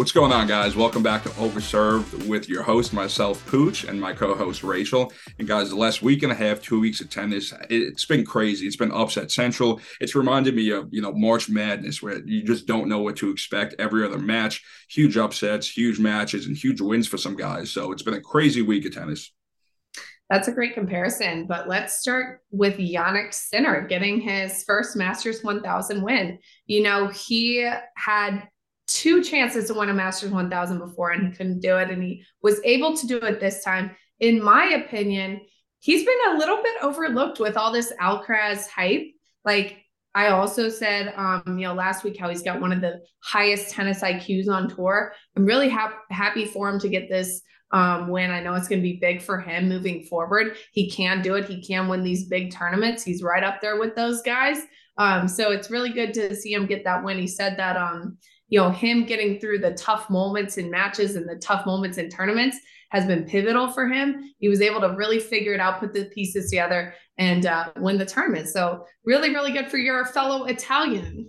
What's going on, guys? Welcome back to Overserved with your host, myself, Pooch, and my co-host, Rachel. And guys, the last week and a half, 2 weeks of tennis, it's been crazy. It's been upset central. It's reminded me of, March Madness, where you just don't know what to expect every other match. Huge upsets, huge matches, and huge wins for some guys. So it's been a crazy week of tennis. That's a great comparison, but let's start with Jannik Sinner getting his first Masters 1000 win. He had two chances to win a Masters 1000 before and he couldn't do it, and he was able to do it this time. In my opinion, he's been a little bit overlooked with all this Alcaraz hype. Like I also said, last week how he's got one of the highest tennis IQs on tour. I'm really happy for him to get this win. I know it's going to be big for him moving forward. He can do it. He can win these big tournaments. He's right up there with those guys. So it's really good to see him get that win. He said that, him getting through the tough moments in matches and the tough moments in tournaments has been pivotal for him. He was able to really figure it out, put the pieces together, and win the tournament. So really, really good for your fellow Italian.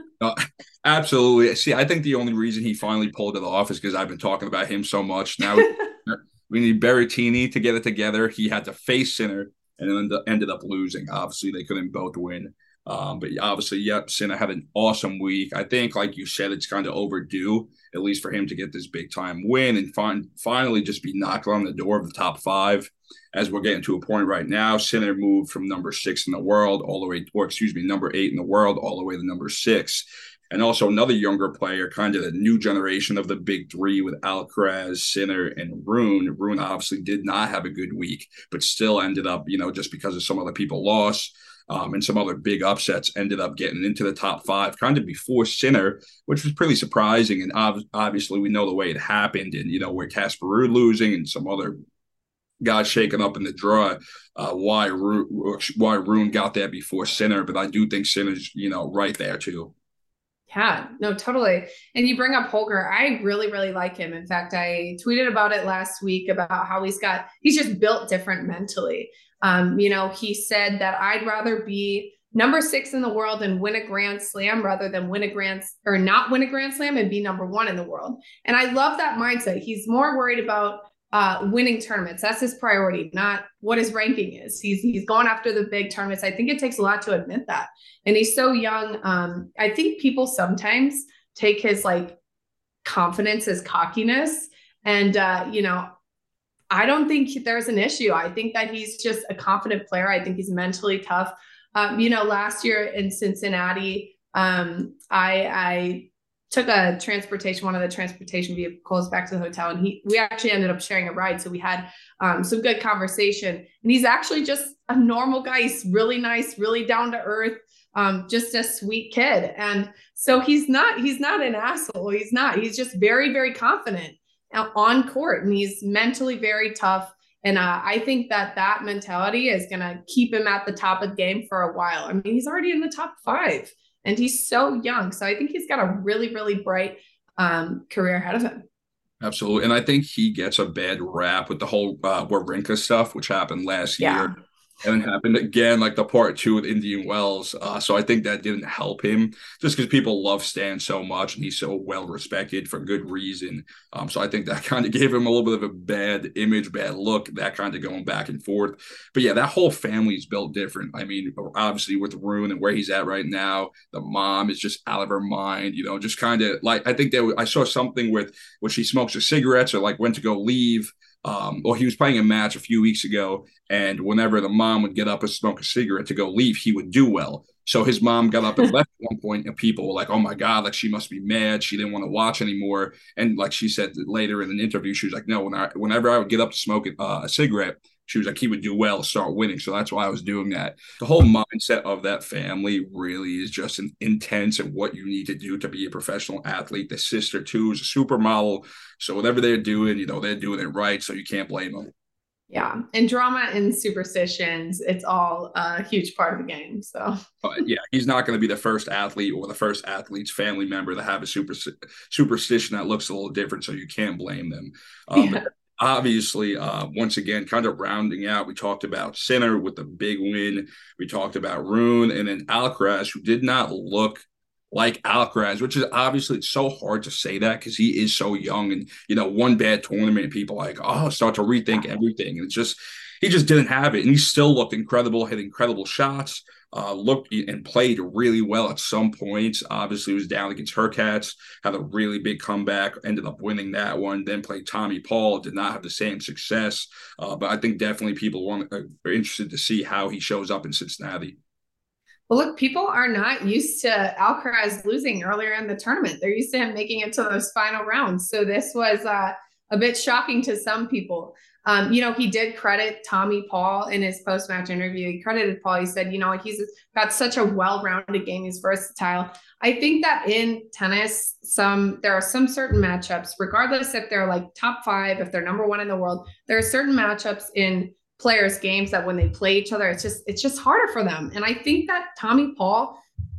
Absolutely. See, I think the only reason he finally pulled it off is because I've been talking about him so much. Now we need Berrettini to get it together. He had to face Sinner and then ended up losing. Obviously, they couldn't both win. But obviously, Sinner had an awesome week. I think, like you said, it's kind of overdue, at least for him to get this big time win and finally just be knocked on the door of the top five. As we're getting to a point right now, Sinner moved from number 6 in the world all the way, number 8 in the world all the way to number 6. And also another younger player, kind of the new generation of the big three with Alcaraz, Sinner, and Rune. Rune obviously did not have a good week, but still ended up, just because of some other people lost. And some other big upsets, ended up getting into the top five kind of before Sinner, which was pretty surprising. And obviously, we know the way it happened, and where Casper Ruud losing and some other guys shaking up in the draw, why Rune got there before Sinner. But I do think Sinner's right there too. Yeah, no, totally. And you bring up Holger. I really, really like him. In fact, I tweeted about it last week about how he's just built different mentally. He said that I'd rather be number 6 in the world and win a Grand Slam rather than not win a Grand Slam and be number 1 in the world. And I love that mindset. He's more worried about winning tournaments. That's his priority, not what his ranking is. He's going after the big tournaments. I think it takes a lot to admit that. And he's so young. I think people sometimes take his confidence as cockiness. And, I don't think there's an issue. I think that he's just a confident player. I think he's mentally tough. Last year in Cincinnati, I took one of the transportation vehicles back to the hotel, and we actually ended up sharing a ride. So we had some good conversation, and he's actually just a normal guy. He's really nice, really down to earth, just a sweet kid. And so he's not an asshole. He's just very, very confident on court, and he's mentally very tough. And I think that mentality is going to keep him at the top of the game for a while. I mean, he's already in the top 5 and he's so young. So I think he's got a really, really bright career ahead of him. Absolutely. And I think he gets a bad rap with the whole Wawrinka stuff, which happened last year. And it happened again, like the part 2 with Indian Wells. So I think that didn't help him just because people love Stan so much and he's so well respected for good reason. So I think that kind of gave him a little bit of a bad image, bad look, that kind of going back and forth. But yeah, that whole family's built different. I mean, obviously with Rune and where he's at right now, the mom is just out of her mind, just kind of like, I think I saw something with when she smokes her cigarettes or went to go leave. He was playing a match a few weeks ago, and whenever the mom would get up and smoke a cigarette to go leave, he would do well. So his mom got up and left at one point, and people were like, "Oh my God, she must be mad. She didn't want to watch anymore." And she said later in an interview, she was like, "No, whenever I would get up to smoke a cigarette, she was like, he would do well, start winning." So that's why I was doing that. The whole mindset of that family really is just an intense and what you need to do to be a professional athlete. The sister, too, is a supermodel. So whatever they're doing, they're doing it right. So you can't blame them. Yeah. And drama and superstitions, it's all a huge part of the game. So, yeah, he's not going to be the first athlete or the first athlete's family member to have a superstition that looks a little different. So you can't blame them. But obviously, once again, kind of rounding out, we talked about Sinner with the big win. We talked about Rune and then Alcaraz, who did not look like Alcaraz, which is obviously it's so hard to say that because he is so young, and one bad tournament, people like start to rethink everything, and it's just he just didn't have it, and he still looked incredible, hit incredible shots, looked and played really well at some points. Obviously, he was down against Hurkacz, had a really big comeback, ended up winning that one. Then played Tommy Paul, did not have the same success, but I think definitely people are interested to see how he shows up in Cincinnati. Well, look, people are not used to Alcaraz losing earlier in the tournament. They're used to him making it to those final rounds. So this was a bit shocking to some people. He did credit Tommy Paul in his post-match interview. He credited Paul. He said, he's got such a well-rounded game. He's versatile. I think that in tennis, there are some certain matchups, regardless if they're like top 5, if they're number 1 in the world, there are certain matchups in players' games that when they play each other, it's just harder for them. And I think that Tommy Paul,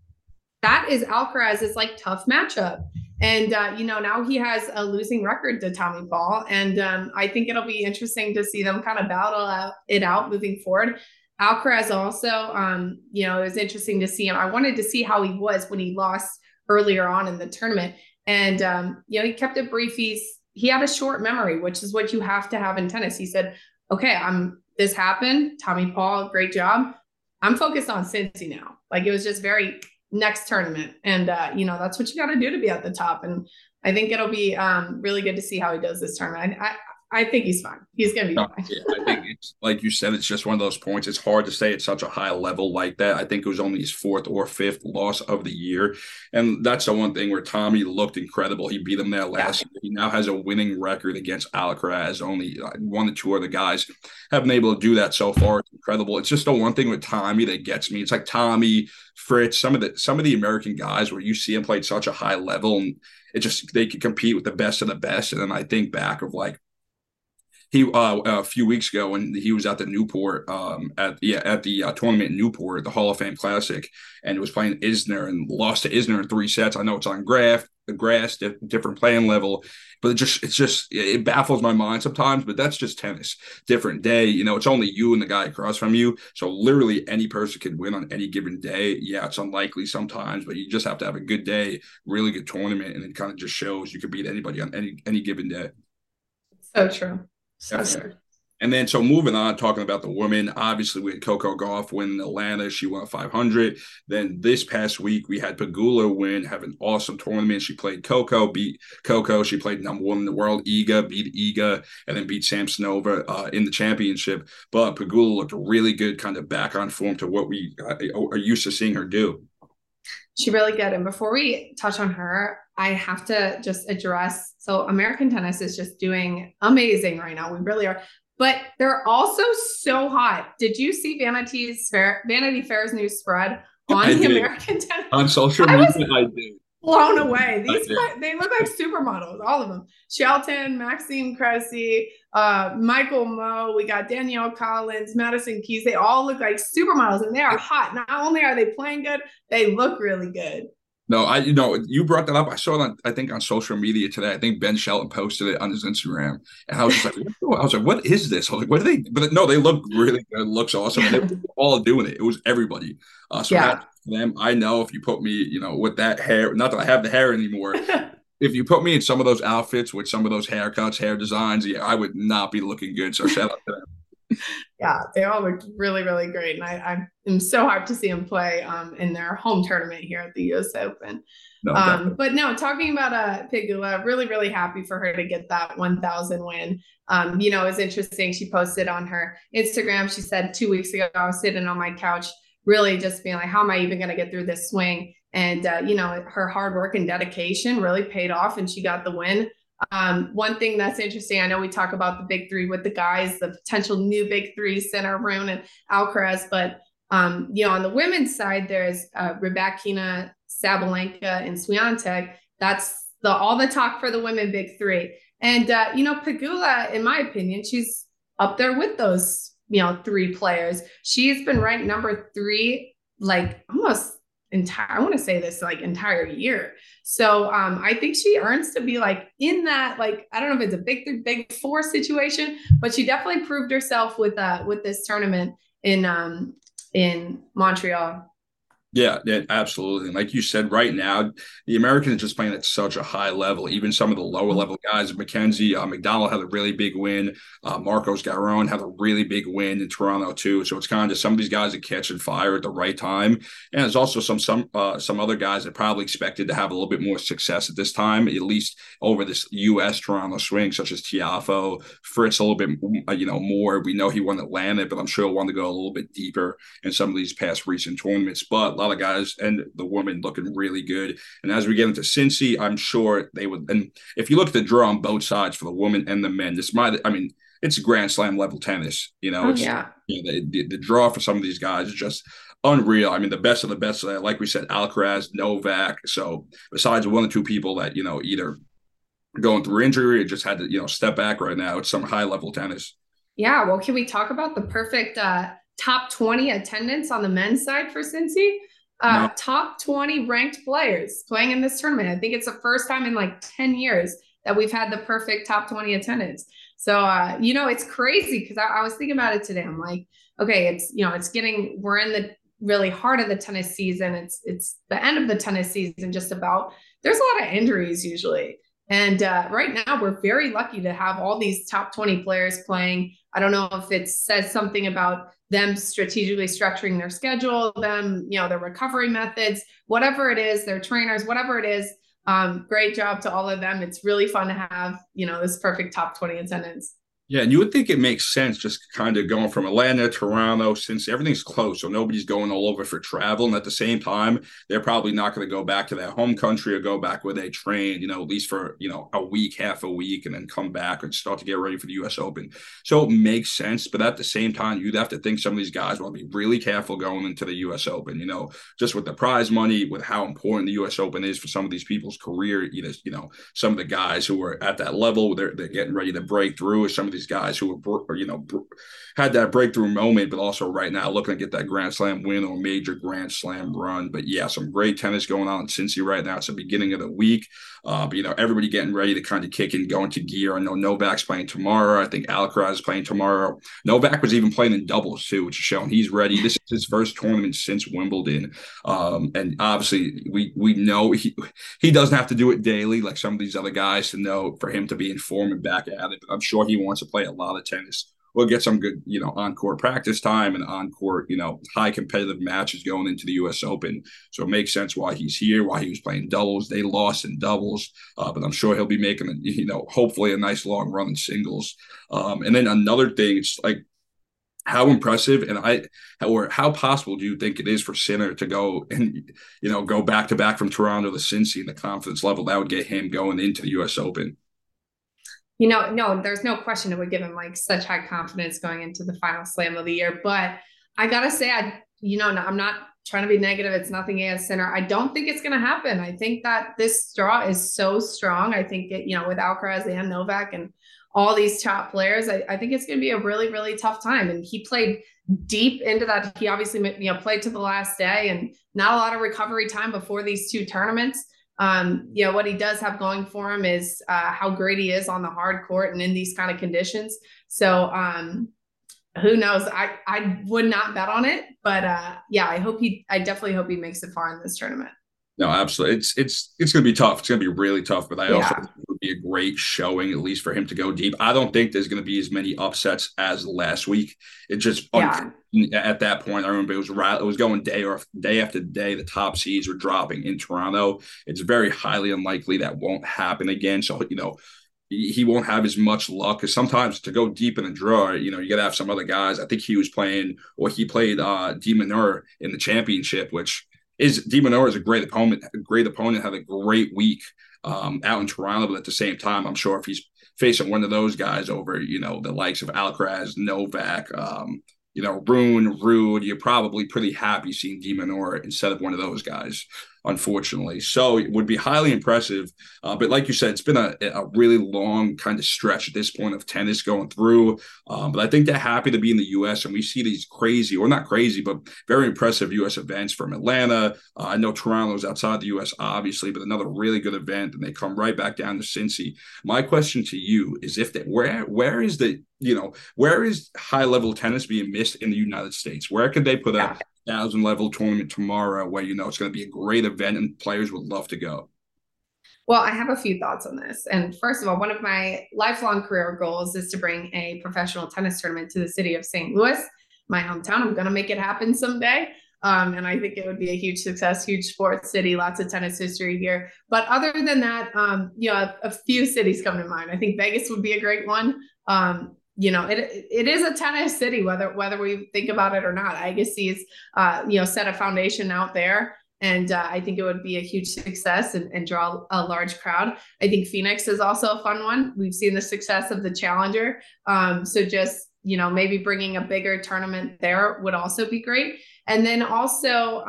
that is Alcaraz's like tough matchup. And now he has a losing record to Tommy Paul, and I think it'll be interesting to see them kind of battle it out moving forward. Alcaraz also, it was interesting to see him. I wanted to see how he was when he lost earlier on in the tournament, and he kept it brief. He had a short memory, which is what you have to have in tennis. He said, "Okay, this happened. Tommy Paul, great job. I'm focused on Cincy now." Like it was just very next tournament. And, that's what you got to do to be at the top. And I think it'll be really good to see how he does this tournament. I think he's fine. He's going to be fine. Yeah, I think it's like you said, it's just one of those points. It's hard to say at such a high level like that. I think it was only his 4th or 5th loss of the year. And that's the one thing where Tommy looked incredible. He beat him there last year. He now has a winning record against Alcaraz. Only 1 or 2 other guys have been able to do that so far. It's incredible. It's just the one thing with Tommy that gets me. It's like Tommy, Fritz, some of the American guys where you see him play at such a high level, and they can compete with the best of the best. And then I think back of like, he a few weeks ago when he was at the Newport at the tournament in Newport, the Hall of Fame Classic, and it was playing Isner and lost to Isner in 3 sets. I know it's on grass, different playing level, but it baffles my mind sometimes. But that's just tennis, different day. It's only you and the guy across from you, so literally any person can win on any given day. Yeah, it's unlikely sometimes, but you just have to have a good day, really good tournament, and it kind of just shows you can beat anybody on any given day. So true. So and then, so moving on, talking about the women, obviously we had Coco Gauff win in Atlanta. She won 500. Then this past week, we had Pegula win, have an awesome tournament. She played Coco, beat Coco. She played number 1 in the world, Iga, beat Iga, and then beat Samsonova in the championship. But Pegula looked really good, kind of back on form to what we are used to seeing her do. She really good. And before we touch on her, I have to just address, so American tennis is just doing amazing right now. We really are. But they're also so hot. Did you see Vanity Fair's new spread on the American tennis? On social media, I did. Blown away. They look like supermodels, all of them. Shelton, Maxime Cressy, Michael Moe, we got Danielle Collins, Madison Keys. They all look like supermodels, and they are hot. Not only are they playing good, they look really good. No, you brought that up. I saw it I think on social media today. I think Ben Shelton posted it on his Instagram, and I was just like, what is this? I was like, what are they? But no, they look really good. It looks awesome. And they were all doing it. It was everybody. Them. I know if you put me, with that hair, not that I have the hair anymore. If you put me in some of those outfits with some of those haircuts, hair designs, I would not be looking good. So shout out to them. Yeah, they all look really, really great. And I am so hyped to see them play in their home tournament here at the US Open. But no, talking about Pegula, really, really happy for her to get that 1,000 win. It was interesting. She posted on her Instagram. She said 2 weeks ago, I was sitting on my couch, really just being like, how am I even going to get through this swing? And, her hard work and dedication really paid off, and she got the win. One thing that's interesting, I know we talk about the big 3 with the guys, the potential new big 3, Sinner, Rune, and Alcaraz, but on the women's side, there's Rybakina, Sabalenka, and Swiatek. That's all the talk for the women big 3. And Pegula, in my opinion, she's up there with those 3 players. She's been ranked number 3, like almost I want to say this like entire year. So I think she earns to be like in that, like, I don't know if it's a big 3, big 4 situation, but she definitely proved herself with this tournament in Montreal. Yeah, yeah, absolutely. And like you said, right now, the Americans are just playing at such a high level. Even some of the lower level guys, Mackenzie, McDonald had a really big win. Marcos Garon had a really big win in Toronto too. So it's kind of some of these guys that catch and fire at the right time. And there's also some other guys that probably expected to have a little bit more success at this time, at least over this U.S. Toronto swing, such as Tiafo, Fritz a little bit, more. We know he won Atlanta, but I'm sure he'll want to go a little bit deeper in some of these past recent tournaments. But a lot of guys and the women looking really good. And as we get into Cincy, I'm sure they would. And if you look at the draw on both sides for the women and the men, it's Grand Slam level tennis. Oh It's yeah. the draw for some of these guys is just unreal. I mean, the best of the best. Like we said, Alcaraz, Novak. So besides one or two people that either going through injury or just had to step back right now, it's some high level tennis. Yeah. Well, can we talk about the perfect top 20 attendance on the men's side for Cincy? No, Top 20 ranked players playing in this tournament. I think it's the first time in like 10 years that we've had the perfect top 20 attendance. So, it's crazy because I was thinking about it today. I'm like, okay, we're in the really heart of the tennis season. It's the end of the tennis season, just about. There's a lot of injuries usually. And right now, we're very lucky to have all these top 20 players playing. I don't know if it says something about them strategically structuring their schedule, their recovery methods, whatever it is, their trainers, whatever it is. Great job to all of them. It's really fun to have, this perfect top 20 attendance. yeah, and you would think it makes sense just kind of going from Atlanta, Toronto, since everything's close, so nobody's going all over for travel. And at the same time, they're probably not going to go back to their home country or go back where they train, at least for, a week, half a week, and then come back and start to get ready for the U.S. Open. So it makes sense. But at the same time, you'd have to think some of these guys want to be really careful going into the U.S. Open, just with the prize money, with how important the U.S. Open is for some of these people's career, some of the guys who are at that level, they're getting ready to break through, or some of these guys who had that breakthrough moment, but also right now looking to get that Grand Slam win or major Grand Slam run. But yeah, some great tennis going on in Cincy right now. It's the beginning of the week. But everybody getting ready to kind of kick and go into gear. I know Novak's playing tomorrow. I think Alcaraz is playing tomorrow. Novak was even playing in doubles too, which is showing he's ready. This is his first tournament since Wimbledon. And obviously we know he doesn't have to do it daily like some of these other guys to know for him to be in form and back at it. But I'm sure he wants to play a lot of tennis. We'll get some good, on-court practice time and on-court, high competitive matches going into the U.S. Open. So it makes sense why he's here, why he was playing doubles. They lost in doubles, but I'm sure he'll be making, hopefully a nice long run in singles. And then another thing, it's like how impressive or how possible do you think it is for Sinner to go and, go back to back from Toronto to Cincy and the confidence level that would get him going into the U.S. Open? No, there's no question it would give him like such high confidence going into the final slam of the year. But I gotta say, I'm not trying to be negative. It's nothing against Sinner. I don't think it's gonna happen. I think that this draw is so strong. I think with Alcaraz and Novak and all these top players, I think it's gonna be a really, really tough time. And he played deep into that. He obviously, played to the last day and not a lot of recovery time before these two tournaments. What he does have going for him is how great he is on the hard court and in these kind of conditions. So who knows? I would not bet on it, but I definitely hope he makes it far in this tournament. No, absolutely. It's going to be tough. It's going to be really tough, but I also Yeah. think it would be a great showing, at least for him to go deep. I don't think there's going to be as many upsets as last week. It just Yeah. at that point, I remember it was going day after day. The top seeds were dropping in Toronto. It's very highly unlikely that won't happen again. So he won't have as much luck because sometimes to go deep in the draw, you got to have some other guys. I think he was playing or he played De Minaur in the championship, which is De Minaur is a great opponent. Had a great week out in Toronto, but at the same time, I'm sure if he's facing one of those guys over, the likes of Alcaraz, Novak, Rune, Rude, you're probably pretty happy seeing De Minaur instead of one of those guys, unfortunately. So it would be highly impressive. But like you said, it's been a really long kind of stretch at this point of tennis going through. But I think they're happy to be in the U.S. and we see these crazy, or not crazy, but very impressive U.S. events from Atlanta. I know Toronto's outside the U.S., obviously, but another really good event. And they come right back down to Cincy. My question to you is where is high level tennis being missed in the United States? Where could they put Yeah. 1,000 level tournament tomorrow where, it's going to be a great event and players would love to go? Well, I have a few thoughts on this. And first of all, one of my lifelong career goals is to bring a professional tennis tournament to the city of St. Louis, my hometown. I'm going to make it happen someday. And I think it would be a huge success, huge sports city, lots of tennis history here. But other than that, a few cities come to mind. I think Vegas would be a great one. It is a tennis city, whether we think about it or not. Agassi's, set a foundation out there. And I think it would be a huge success and draw a large crowd. I think Phoenix is also a fun one. We've seen the success of the Challenger. So just, maybe bringing a bigger tournament there would also be great. And then also,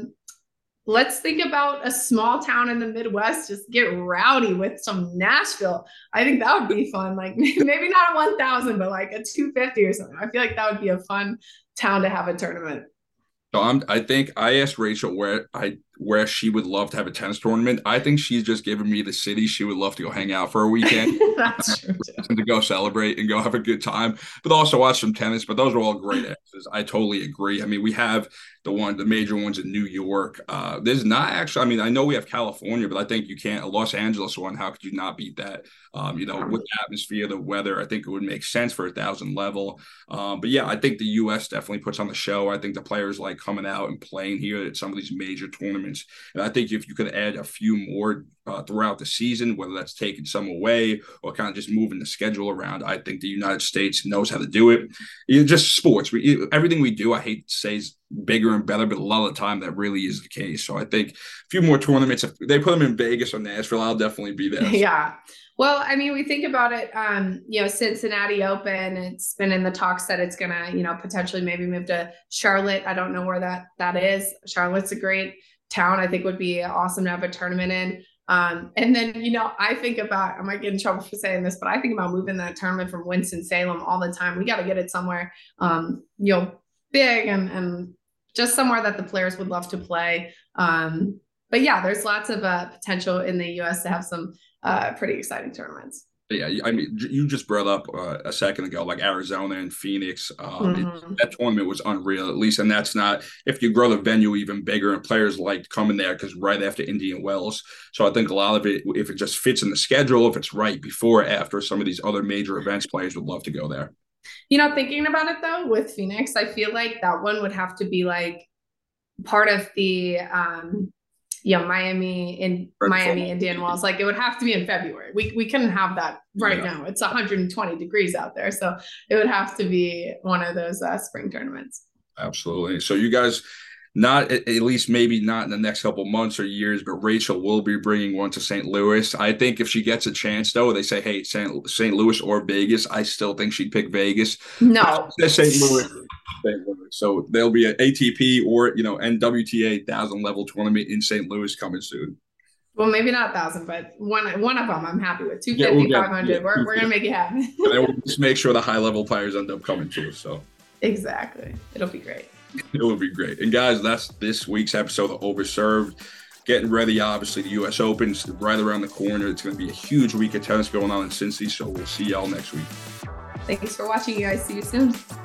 let's think about a small town in the Midwest. Just get rowdy with some Nashville. I think that would be fun. Like maybe not a 1,000, but like a 250 or something. I feel like that would be a fun town to have a tournament. So I think I asked Rachel where she would love to have a tennis tournament. I think she's just given me the city she would love to go hang out for a weekend. That's true. To go celebrate and go have a good time, but also watch some tennis. But those are all great answers. I totally agree. I mean, we have the major ones in New York. There's not actually, I mean, I know we have California, but I think you can't, a Los Angeles one, how could you not beat that? With the atmosphere, the weather, I think it would make sense for 1,000 level. But yeah, I think the US definitely puts on the show. I think the players like coming out and playing here at some of these major tournaments. And I think if you could add a few more throughout the season, whether that's taking some away or kind of just moving the schedule around, I think the United States knows how to do it. Just sports. Everything we do, I hate to say, is bigger and better, but a lot of the time that really is the case. So I think a few more tournaments, if they put them in Vegas or Nashville, I'll definitely be there. Yeah. Well, I mean, we think about it, Cincinnati Open, it's been in the talks that it's going to, potentially maybe move to Charlotte. I don't know where that is. Charlotte's a great town. I think would be awesome to have a tournament in. And then, I think about, I might get in trouble for saying this, but I think about moving that tournament from Winston-Salem all the time. We got to get it somewhere, big and just somewhere that the players would love to play. But yeah, there's lots of potential in the US to have some pretty exciting tournaments. Yeah, I mean, you just brought up a second ago, like Arizona and Phoenix. That tournament was unreal, at least. And that's not, if you grow the venue even bigger and players like coming there, because right after Indian Wells. So I think a lot of it, if it just fits in the schedule, if it's right before or after some of these other major events, players would love to go there. Thinking about it though, with Phoenix, I feel like that one would have to be like part of the Miami Indian Wells. Like it would have to be in February. We couldn't have that right now. It's 120 degrees out there. So it would have to be one of those spring tournaments. Absolutely. So you guys, not at least maybe not in the next couple months or years, but Rachel will be bringing one to St. Louis. I think if she gets a chance, though, they say, hey, St. Louis or Vegas, I still think she'd pick Vegas. No. St. Louis. So there'll be an ATP or, NWTA 1,000 level tournament in St. Louis coming soon. Well, maybe not 1,000, but one of them I'm happy with. 250, 500. We're going to make it happen. And then we'll just make sure the high level players end up coming too. So exactly. It'll be great. It will be great. And guys, that's this week's episode of Overserved. Getting ready, obviously, the U.S. Open's right around the corner. It's going to be a huge week of tennis going on in Cincy, so we'll see y'all next week. Thanks for watching, you guys. See you soon.